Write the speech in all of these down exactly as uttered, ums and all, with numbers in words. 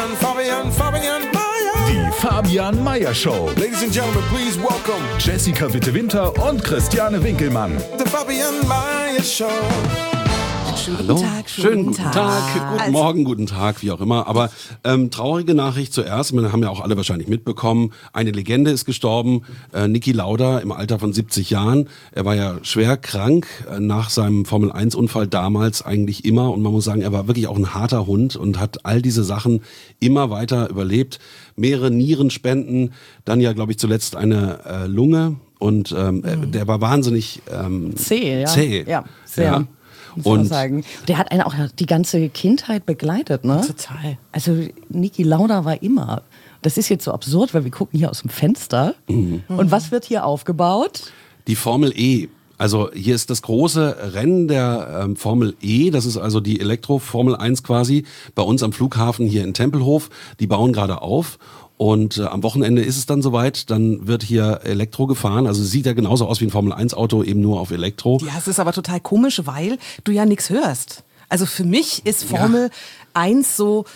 Fabian, Fabian, Fabian Meyer. Die Fabian Meyer Show. Ladies and Gentlemen, please welcome Jessica Witte-Winter und Christiane Winkelmann. The Fabian Meyer Show. Schönen Hallo, guten Tag, schönen, schönen guten Tag, guten Also- Morgen, guten Tag, wie auch immer. Aber ähm, traurige Nachricht zuerst, wir haben ja auch alle wahrscheinlich mitbekommen, eine Legende ist gestorben, äh, Niki Lauda im Alter von siebzig Jahren. Er war ja schwer krank äh, nach seinem Formel eins Unfall damals eigentlich immer. Und man muss sagen, er war wirklich auch ein harter Hund und hat all diese Sachen immer weiter überlebt. Mehrere Nierenspenden, dann ja, glaube ich, zuletzt eine äh, Lunge. Und ähm, mhm. der war wahnsinnig ähm, Zäh, ja. zäh. Ja, sehr. Ja. Muss man Und sagen. Der hat einen auch die ganze Kindheit begleitet, ne? Total. Also Niki Lauda war immer. Das ist jetzt so absurd, weil wir gucken hier aus dem Fenster. Mhm. Und was wird hier aufgebaut? Die Formel E. Also hier ist das große Rennen der ähm, Formel E, das ist also die Elektro-Formel eins quasi, bei uns am Flughafen hier in Tempelhof. Die bauen gerade auf. Und äh, am Wochenende ist es dann soweit, dann wird hier Elektro gefahren. Also sieht ja genauso aus wie ein Formel eins Auto, eben nur auf Elektro. Ja, es ist aber total komisch, weil du ja nichts hörst. Also für mich ist Formel eins so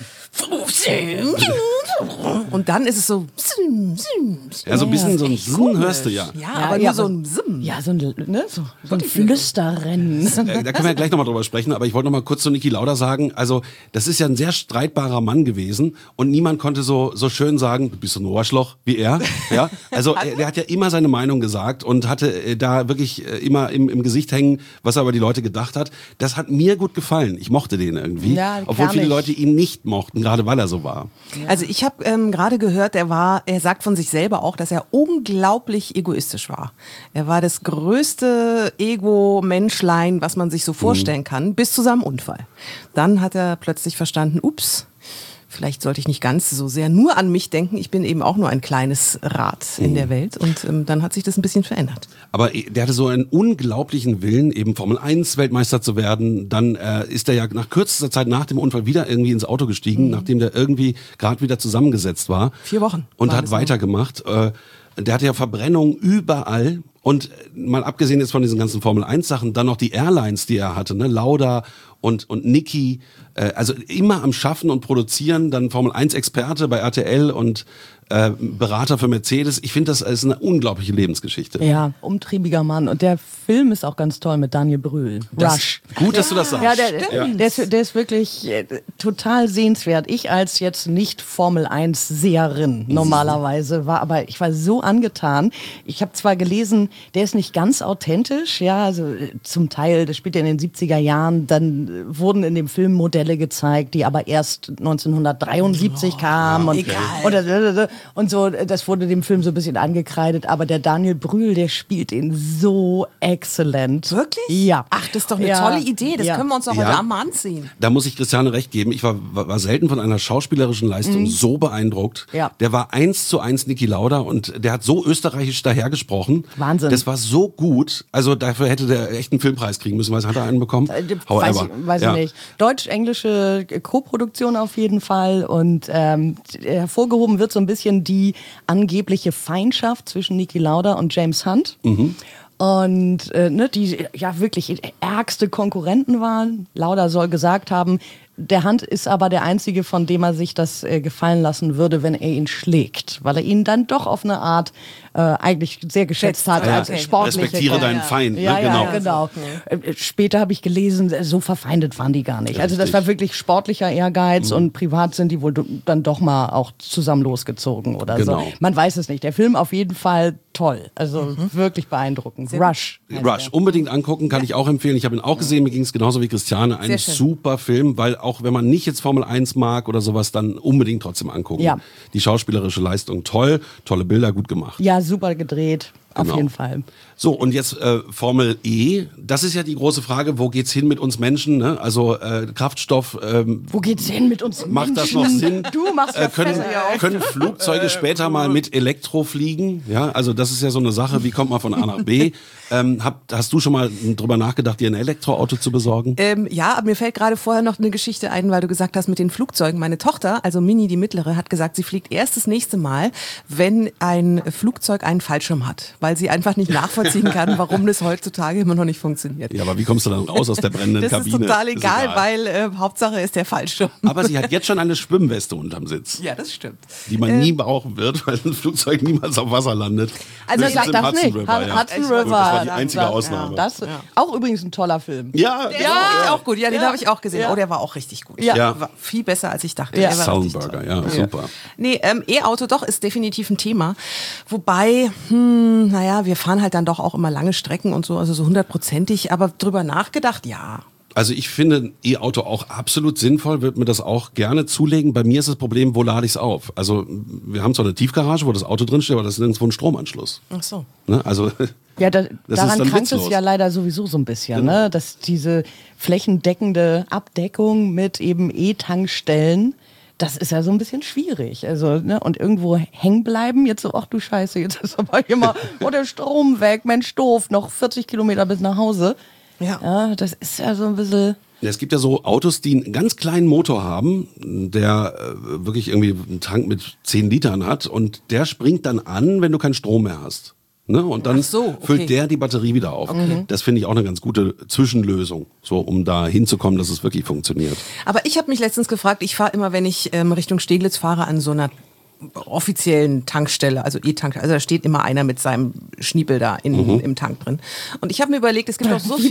und dann ist es so Ja, so ein bisschen so ein Sim hörst du ja. Ja, aber nur so ein Sim. Ja, so ein, ne, so, so ein Flüsterrennen. Äh, da können wir ja gleich nochmal drüber sprechen, aber ich wollte nochmal kurz zu Niki Lauda sagen, also das ist ja ein sehr streitbarer Mann gewesen und niemand konnte so so schön sagen, du bist so ein Ohrschloch wie er. Ja, also er, der hat ja immer seine Meinung gesagt und hatte äh, da wirklich äh, immer im, im Gesicht hängen, was er über die Leute gedacht hat. Das hat mir gut gefallen. Ich mochte den irgendwie, Ja, obwohl gar viele nicht. Leute ihn nicht mochten, gerade weil er so war. Also ich habe ähm, gerade gehört, er war, er sagt von sich selber auch, dass er unglaublich egoistisch war. Er war das größte Ego-Menschlein, was man sich so vorstellen kann, bis zu seinem Unfall. Dann hat er plötzlich verstanden, ups, vielleicht sollte ich nicht ganz so sehr nur an mich denken. Ich bin eben auch nur ein kleines Rad in der Welt. Und ähm, dann hat sich das ein bisschen verändert. Aber der hatte so einen unglaublichen Willen, eben Formel eins Weltmeister zu werden. Dann äh, ist er ja nach kürzester Zeit nach dem Unfall wieder irgendwie ins Auto gestiegen, mhm. nachdem der irgendwie gerade wieder zusammengesetzt war. Vier Wochen Und war hat das noch. weitergemacht. Äh, der hatte ja Verbrennung überall. Und mal abgesehen jetzt von diesen ganzen Formel eins Sachen, dann noch die Airlines, die er hatte, ne? Lauda und, und Niki. Äh, also immer am Schaffen und Produzieren, dann Formel eins Experte bei R T L und äh, Berater für Mercedes. Ich finde, das ist eine unglaubliche Lebensgeschichte. Ja, umtriebiger Mann. Und der Film ist auch ganz toll mit Daniel Brühl. Das, Rush. Gut, dass du das sagst. Ja, der, Ja. der, ist, der ist wirklich äh, total sehenswert. Ich als jetzt nicht Formel eins Seherin normalerweise war, aber ich war so angetan. Ich habe zwar gelesen, der ist nicht ganz authentisch, ja, also äh, zum Teil, das spielt ja in den siebziger Jahren, dann äh, wurden in dem Film Modelle gezeigt, die aber erst neunzehnhundertdreiundsiebzig Oh, kamen. ja, und, egal. oder, und so, das wurde dem Film so ein bisschen angekreidet, aber der Daniel Brühl, der spielt ihn so exzellent. Wirklich? Ja. Ach, das ist doch eine Ja. tolle Idee. Das Ja. können wir uns doch Ja. heute Abend mal anziehen. Da muss ich Christiane recht geben. Ich war, war, war selten von einer schauspielerischen Leistung so beeindruckt. Ja. Der war eins zu eins Niki Lauda und der hat so österreichisch dahergesprochen. Wahnsinn. Das war so gut. Also dafür hätte der echt einen Filmpreis kriegen müssen. Was hat er einen bekommen? Äh, Weiß, ich, weiß Ja. ich nicht. Deutsch-englische Co-Produktion auf jeden Fall. Und ähm, hervorgehoben wird so ein bisschen die angebliche Feindschaft zwischen Niki Lauda und James Hunt. Mhm. Und äh, ne, die ja wirklich ärgste Konkurrenten waren. Lauda soll gesagt haben, der Hunt ist aber der Einzige, von dem er sich das äh, gefallen lassen würde, wenn er ihn schlägt. Weil er ihn dann doch auf eine Art äh, eigentlich sehr geschätzt hat Ja, als okay. sportliche. Respektiere Kon- deinen Feind. Ne? Ja, Genau. ja, genau. Äh, Später habe ich gelesen, so verfeindet waren die gar nicht. Also das Richtig. war wirklich sportlicher Ehrgeiz und privat sind die wohl do- dann doch mal auch zusammen losgezogen oder Genau. so. Man weiß es nicht. Der Film auf jeden Fall toll. Also wirklich beeindruckend. Rush. heißt Rush, der. unbedingt angucken, kann ich auch empfehlen. Ich habe ihn auch gesehen, mir ging es genauso wie Christiane. Ein Sehr schön. super Film, weil auch wenn man nicht jetzt Formel eins mag oder sowas, dann unbedingt trotzdem angucken. Ja. Die schauspielerische Leistung toll, tolle Bilder, gut gemacht. Ja, super gedreht. Auf Genau. jeden Fall. So, und jetzt äh, Formel E. Das ist ja die große Frage, wo geht's hin mit uns Menschen? Ne? Also äh, Kraftstoff, ähm, Wo geht's hin mit uns macht das Menschen? noch Sinn? Du machst ja äh, können, Fässer auf. können Flugzeuge später mal mit Elektro fliegen? Ja, also das ist ja so eine Sache, wie kommt man von A nach B? Ähm, hab, hast du schon mal drüber nachgedacht, dir ein Elektroauto zu besorgen? Ähm, ja, aber mir fällt gerade vorher noch eine Geschichte ein, weil du gesagt hast mit den Flugzeugen. Meine Tochter, also Mini, die mittlere, hat gesagt, sie fliegt erst das nächste Mal, wenn ein Flugzeug einen Fallschirm hat. Weil weil sie einfach nicht nachvollziehen kann, warum das heutzutage immer noch nicht funktioniert. Ja, aber wie kommst du dann raus aus der brennenden Das Kabine? ist total egal, egal. weil äh, Hauptsache ist der Fallschirm. Aber sie hat jetzt schon eine Schwimmweste unterm Sitz, Ja, das stimmt. die man nie brauchen wird, weil ein Flugzeug niemals auf Wasser landet. Also Höchstens sag im das nicht. Hudson River, ja. Hudson Gut, River. das war die einzige das, Ausnahme. Das, auch übrigens ein toller Film. Ja, Ja, ja, auch gut. Ja, den Ja. habe ich auch gesehen. Ja. Oh, der war auch richtig gut. Ja. Ja. War viel besser, als ich dachte. Ja. Der war richtig Sullenberger, toll. ja, super. Nee, ähm, E-Auto doch ist definitiv ein Thema. Wobei, hm, naja, wir fahren halt dann doch auch immer lange Strecken und so, also so hundertprozentig. Aber drüber nachgedacht, ja. Also ich finde ein E-Auto auch absolut sinnvoll, würde mir das auch gerne zulegen. Bei mir ist das Problem, wo lade ich es auf? Also wir haben zwar eine Tiefgarage, wo das Auto drinsteht, aber das ist nirgendwo ein Stromanschluss. Ach so. Ne? Also Ja, da, Das ist daran dann krankt es witzlos. ja leider sowieso so ein bisschen, Genau. ne? Dass diese flächendeckende Abdeckung mit eben E-Tankstellen, das ist ja so ein bisschen schwierig. Also, ne? Und irgendwo hängen bleiben, jetzt so, ach du Scheiße, jetzt ist aber immer, oh, der Strom weg, Mensch, doof, noch vierzig Kilometer bis nach Hause. Ja. Ja, das ist ja so ein bisschen... es gibt ja so Autos, die einen ganz kleinen Motor haben, der äh, wirklich irgendwie einen Tank mit zehn Litern hat und der springt dann an, wenn du keinen Strom mehr hast. Ne? Und dann Ach so, okay. füllt der die Batterie wieder auf. Das finde ich auch eine ganz gute Zwischenlösung, so um da hinzukommen, dass es wirklich funktioniert. Aber ich habe mich letztens gefragt, ich fahre immer, wenn ich ähm, Richtung Steglitz fahre, an so einer offiziellen Tankstelle, also E-Tank, also da steht immer einer mit seinem Schniepel da in, Mhm. im Tank drin. Und ich habe mir überlegt, es gibt auch so viel...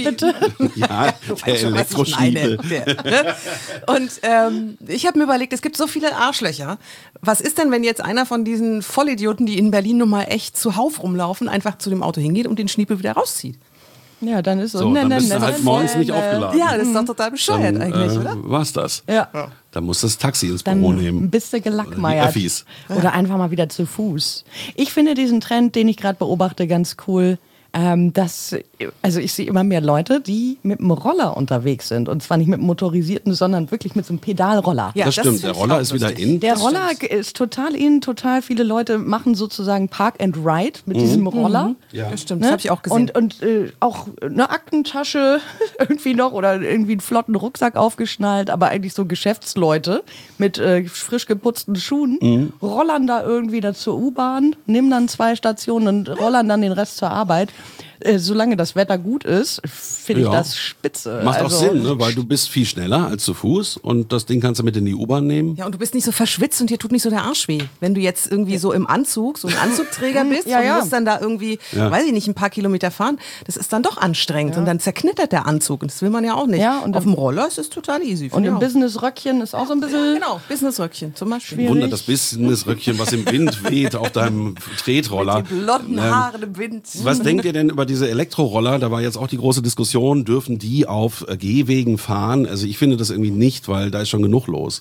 Ja, Du der weißt schon, was ich meine. Elektroschniebel. Der, ne? Und ähm, ich habe mir überlegt, es gibt so viele Arschlöcher. Was ist denn, wenn jetzt einer von diesen Vollidioten, die in Berlin nun mal echt zuhauf rumlaufen, einfach zu dem Auto hingeht und den Schniepel wieder rauszieht? Ja, dann ist so... So, ne, dann ne, bist ne, du halt ne, morgens ne, nicht ne. aufgeladen. Ja, das ist doch total bescheuert Dann, eigentlich, äh, oder? war's das. Ja. Dann musst du das Taxi ins Dann Büro nehmen. bist du Oder gelackmeiert. die Öffis. Oder einfach mal wieder zu Fuß. Ich finde diesen Trend, den ich gerade beobachte, ganz cool. Ähm, dass, also ich sehe immer mehr Leute, die mit dem Roller unterwegs sind. Und zwar nicht mit dem motorisierten, sondern wirklich mit so einem Pedalroller. Ja, das das stimmt, find der ich Roller auch ist wieder lustig. in. Der Das Roller stimmt. ist total in, total viele Leute machen sozusagen Park and Ride mit diesem Roller. Ja. Das stimmt, Ne? das habe ich auch gesehen. Und, und äh, auch eine Aktentasche irgendwie noch oder irgendwie einen flotten Rucksack aufgeschnallt, aber eigentlich so Geschäftsleute mit äh, frisch geputzten Schuhen, Mhm. rollern da irgendwie da zur U-Bahn, nehmen dann zwei Stationen und rollern dann den Rest zur Arbeit. Äh, solange das Wetter gut ist, finde ich Ja. das spitze. Macht also, auch Sinn, ne? Weil du bist viel schneller als zu Fuß und das Ding kannst du mit in die U-Bahn nehmen. Ja, und du bist nicht so verschwitzt und dir tut nicht so der Arsch weh. Wenn du jetzt irgendwie so im Anzug, so ein Anzugträger bist Ja, und ja. musst dann da irgendwie, Ja. weiß ich nicht, ein paar Kilometer fahren, das ist dann doch anstrengend und dann zerknittert der Anzug und das will man ja auch nicht. Ja, und auf dann- dem Roller ist es total easy. Und finde ich im auch. Business-Röckchen ist auch so ein bisschen... Genau, Businessröckchen zum Beispiel. Schwierig. Wunder, das Business-Röckchen, was im Wind weht auf deinem Tretroller. Die blonden Ähm, Haare im Wind. Was denkt ihr denn über diese Elektroroller? Da war jetzt auch die große Diskussion, dürfen die auf äh, Gehwegen fahren? Also ich finde das irgendwie nicht, weil da ist schon genug los.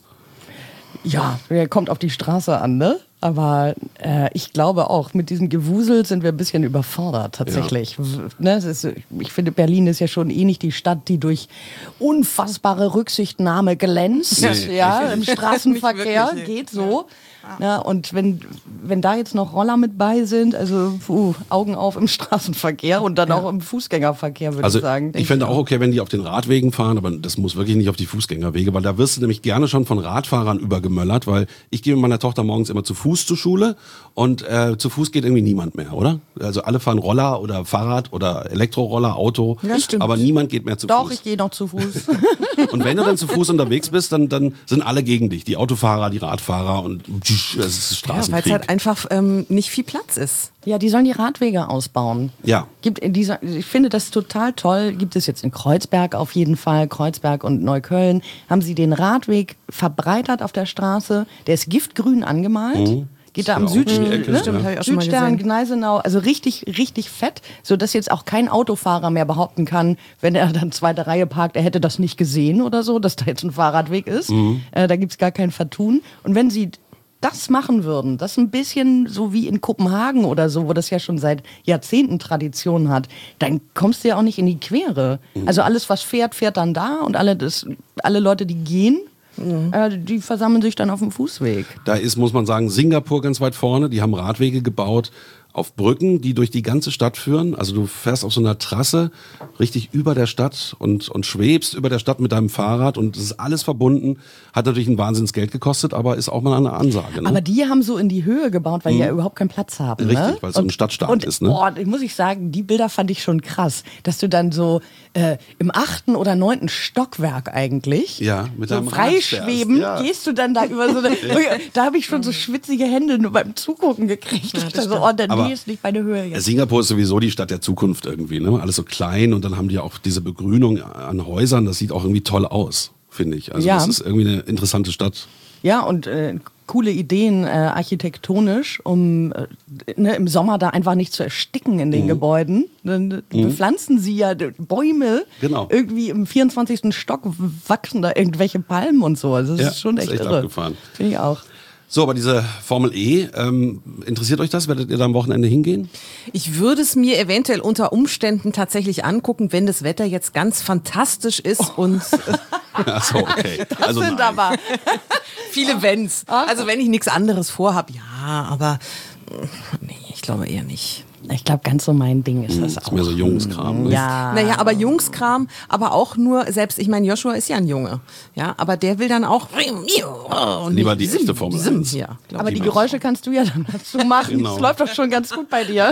Ja, der kommt auf die Straße an, ne? Aber äh, ich glaube auch, mit diesem Gewusel sind wir ein bisschen überfordert tatsächlich. W- Ne? Es ist, ich finde, Berlin ist ja schon eh nicht die Stadt, die durch unfassbare Rücksichtnahme glänzt. Nee, ja, richtig im nicht. Straßenverkehr Nicht wirklich, nee. geht so. Ja, und wenn, wenn da jetzt noch Roller mit bei sind, also puh, Augen auf im Straßenverkehr und dann auch im Fußgängerverkehr, würde Also ich sagen. ich fände auch okay, wenn die auf den Radwegen fahren, aber das muss wirklich nicht auf die Fußgängerwege, weil da wirst du nämlich gerne schon von Radfahrern übergemöllert, weil ich gehe mit meiner Tochter morgens immer zu Fuß zur Schule und äh, zu Fuß geht irgendwie niemand mehr, oder? Also alle fahren Roller oder Fahrrad oder Elektroroller, Auto, Ja, stimmt. aber niemand geht mehr zu Doch, Fuß. ich gehe noch zu Fuß. Und wenn du dann zu Fuß unterwegs bist, dann, dann sind alle gegen dich, die Autofahrer, die Radfahrer und es ist Ja, weil es Straßenkrieg. halt einfach ähm, nicht viel Platz ist. Ja, die sollen die Radwege ausbauen. Ja. Gibt in dieser, ich finde das total toll. Gibt es jetzt in Kreuzberg auf jeden Fall, Kreuzberg und Neukölln, haben sie den Radweg verbreitert auf der Straße. Der ist giftgrün angemalt. Geht da am Ja, auch um die Südstern, Ecke, ne? Stimmt, hab ich auch schon mal Südstern, gesehen. Gneisenau, also richtig, richtig fett, sodass jetzt auch kein Autofahrer mehr behaupten kann, wenn er dann zweite Reihe parkt, er hätte das nicht gesehen oder so, dass da jetzt ein Fahrradweg ist. Mhm. Äh, da gibt's gar kein Vertun. Und wenn sie das machen würden, das ein bisschen so wie in Kopenhagen oder so, wo das ja schon seit Jahrzehnten Tradition hat, dann kommst du ja auch nicht in die Quere. Mhm. Also alles, was fährt, fährt dann da und alle, das, alle Leute, die gehen, äh, die versammeln sich dann auf dem Fußweg. Da ist, muss man sagen, Singapur ganz weit vorne. Die haben Radwege gebaut auf Brücken, die durch die ganze Stadt führen. Also du fährst auf so einer Trasse richtig über der Stadt und, und schwebst über der Stadt mit deinem Fahrrad und es ist alles verbunden. Hat natürlich ein Wahnsinnsgeld gekostet, aber ist auch mal eine Ansage. Ne? Aber die haben so in die Höhe gebaut, weil die ja überhaupt keinen Platz haben. Richtig, ne? weil es so ein Stadtstaat und, ist. Ne? Boah, muss ich sagen, die Bilder fand ich schon krass. Dass du dann so äh, im achten oder neunten Stockwerk eigentlich Ja, mit so deinem Rad freischweben, fährst, ja. gehst du dann da über so eine... Da habe ich schon so schwitzige Hände nur beim Zugucken gekriegt. Ich dachte so, oh, der Aber Nähe ist nicht meine Höhe jetzt. Singapur ist sowieso die Stadt der Zukunft irgendwie, ne? Alles so klein und dann haben die auch diese Begrünung an Häusern, das sieht auch irgendwie toll aus, finde ich. Also Ja. das ist irgendwie eine interessante Stadt. Ja, und äh, coole Ideen äh, architektonisch, um äh, ne, im Sommer da einfach nicht zu ersticken in den Mhm. Gebäuden. Dann äh, bepflanzen sie ja äh, Bäume. Genau. Irgendwie im vierundzwanzigsten Stock wachsen da irgendwelche Palmen und so. Also das Ja, ist schon ist echt, echt irre. abgefahren. Finde ich auch. So, aber diese Formel E, ähm, interessiert euch das? Werdet ihr da am Wochenende hingehen? Ich würde es mir eventuell unter Umständen tatsächlich angucken, wenn das Wetter jetzt ganz fantastisch ist und Ach so, okay. Das also sind nein. aber... viele Wenns. Also wenn ich nichts anderes vorhabe, ja, aber äh, nee, ich glaube eher nicht. Ich glaube, ganz so mein Ding ist das Das ist auch. mehr so Jungskram. Ne? Ja. Naja, aber Jungskram, aber auch nur, selbst, ich meine, Joshua ist ja ein Junge, ja, aber der will dann auch und Lieber nicht die echte Formel Sim, eins. ja, glaub Aber ich. die Geräusche kannst du ja dann dazu machen. Genau. Das läuft doch schon ganz gut bei dir.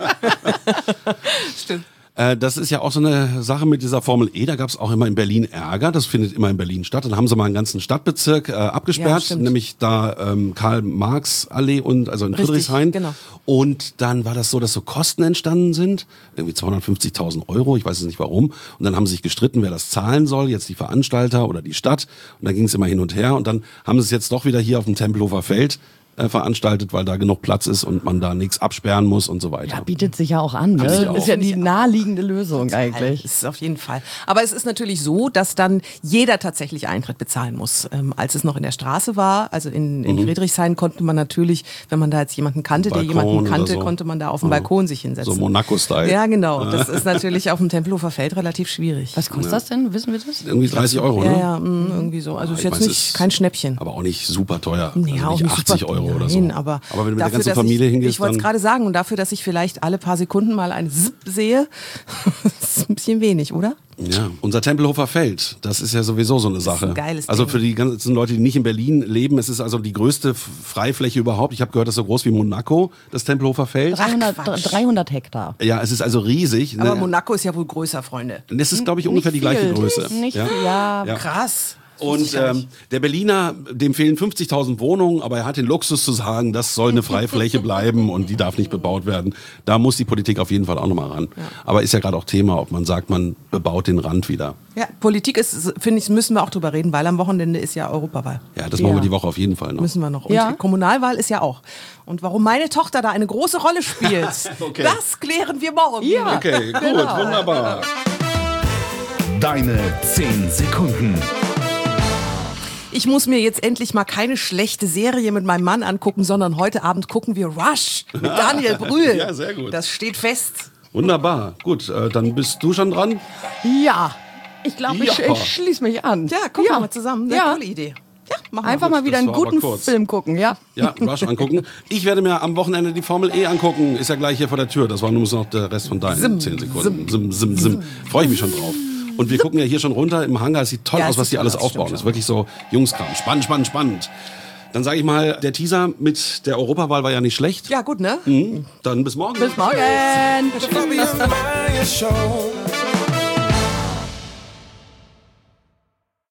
Stimmt. Äh, das ist ja auch so eine Sache mit dieser Formel E. Da gab es auch immer in Berlin Ärger. Das findet immer in Berlin statt. Dann haben sie mal einen ganzen Stadtbezirk äh, Ja, abgesperrt, stimmt. nämlich da ähm, Karl-Marx-Allee und also in Richtig, Friedrichshain. genau. Und dann war das so, dass so Kosten entstanden sind, irgendwie zweihundertfünfzigtausend Euro. Ich weiß es nicht warum. Und dann haben sie sich gestritten, wer das zahlen soll. Jetzt die Veranstalter oder die Stadt. Und dann ging es immer hin und her. Und dann haben sie es jetzt doch wieder hier auf dem Tempelhofer Feld äh, veranstaltet, weil da genug Platz ist und man da nichts absperren muss und so weiter. Ja, bietet sich ja auch an. Ne? sich Das auch. ist ja die naheliegende Lösung eigentlich. Das ist auf jeden Fall. Aber es ist natürlich so, dass dann jeder tatsächlich Eintritt bezahlen muss. Ähm, als es noch in der Straße war, also in, in Friedrichshain, konnte man natürlich, wenn man da jetzt jemanden kannte, der Balkon jemanden oder kannte, so. konnte man da auf dem Balkon sich hinsetzen. So Monaco-Style. Ja, genau. Das ist natürlich auf dem Tempelhofer Feld relativ schwierig. Was kostet das denn? Wissen wir das? Irgendwie dreißig Euro, Ja, ne? ja, mh, irgendwie so. Also ist Ich jetzt weiß, nicht es- kein Schnäppchen. Aber auch nicht super teuer. Nee, also auch nicht nicht achtzig super, Euro oder so. nein, aber, aber wenn du mit der dafür, ganzen dass Familie ich, hingehst, ich wollte es dann... gerade sagen, und dafür, dass ich vielleicht alle paar Sekunden mal ein Zip sehe, das ist ein bisschen wenig, oder? Ja, unser Tempelhofer Feld, das ist ja sowieso so eine Sache. ein geiles also Ding. für die ganzen Leute, die nicht in Berlin leben, es ist also die größte F- Freifläche überhaupt. Ich habe gehört, das ist so groß wie Monaco, das Tempelhofer Feld. dreihundert, Quatsch. dreihundert Hektar. Ja, es ist also riesig. Aber Ne? Monaco ist ja wohl größer, Freunde. Das ist, glaube ich, ungefähr die gleiche viel. Größe. Nicht ja? viel, ja. Ja. Krass. Und ähm, der Berliner, dem fehlen fünfzigtausend Wohnungen, aber er hat den Luxus zu sagen, das soll eine Freifläche bleiben und die darf nicht bebaut werden. Da muss die Politik auf jeden Fall auch nochmal ran. Aber ist ja gerade auch Thema, ob man sagt, man bebaut den Rand wieder. Ja, Politik ist, finde ich, müssen wir auch drüber reden, weil am Wochenende ist ja Europawahl. Ja, das machen wir Ja. die Woche auf jeden Fall noch. Müssen wir noch. Und Ja. Kommunalwahl ist ja auch. Und warum meine Tochter da eine große Rolle spielt, Okay. das klären wir morgen. Ja. Okay, gut, wunderbar. Deine zehn Sekunden. Ich muss mir jetzt endlich mal keine schlechte Serie mit meinem Mann angucken, sondern heute Abend gucken wir Rush mit Daniel Brühl. Ja, sehr gut. Das steht fest. Wunderbar. Gut, äh, dann bist du schon dran. Ja. Ich glaube, ich, Ja. ich schließe mich an. Ja, gucken wir mal zusammen. Sehr Ja. coole Idee. Ja, machen wir. Einfach mal wieder das einen war aber guten kurz. Film gucken, ja. Ja, Rush angucken. Ich werde mir am Wochenende die Formel E angucken. Ist ja gleich hier vor der Tür. Das war nur noch der Rest von deinen zehn Sekunden. Sim, sim, sim. Freue ich mich schon drauf. Und wir gucken ja hier schon runter im Hangar. Es sieht toll Ja, es aus, was sieht die toll alles aus, aufbauen. stimmt Das ist wirklich so Jungskram. Spannend, spannend, spannend. Dann sage ich mal, der Teaser mit der Europawahl war ja nicht schlecht. Ja, gut, ne? Mhm. Dann bis morgen. Bis morgen. The Fabian Maya Show.